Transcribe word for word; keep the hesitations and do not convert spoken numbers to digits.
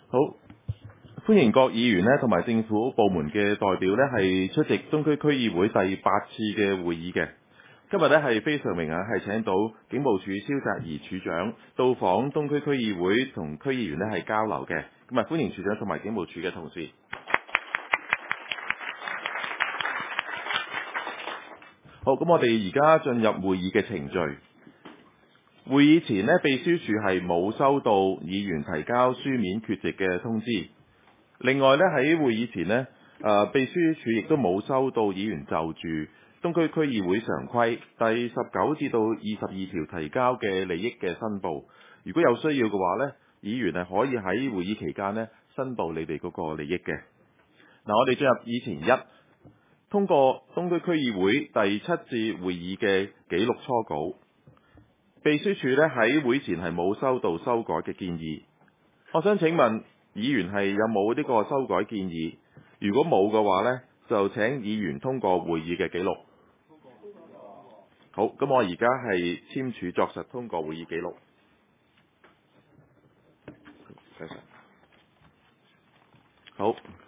好，歡迎各議員呢同埋政府部門嘅代表呢係出席東區區議會第八次嘅會議嘅。今日呢係非常榮幸係請到警務處蕭澤頤處長到訪東區區議會同區議員呢係交流嘅。咁啊，歡迎處長同埋警務處嘅同事。好，咁我哋而家進入會議嘅程序。會議前呢，秘書處係冇收到議員提交書面缺席嘅通知。另外呢，喺會議前呢，誒秘書處亦都冇收到議員就住東區區議會常規第十九至到二十二條提交嘅利益嘅申報。如果有需要嘅話呢，議員係可以喺會議期間呢申報你哋嗰個利益嘅。嗱，我哋進入議程一，通過東區區議會第七次會議嘅記錄初稿。秘書處呢喺會前係冇收到修改嘅建議。我想請問議員係有冇呢個修改建議？如果冇嘅話呢，就請議員通過會議嘅記錄。好，咁我而家係簽署作實通過會議記錄。好。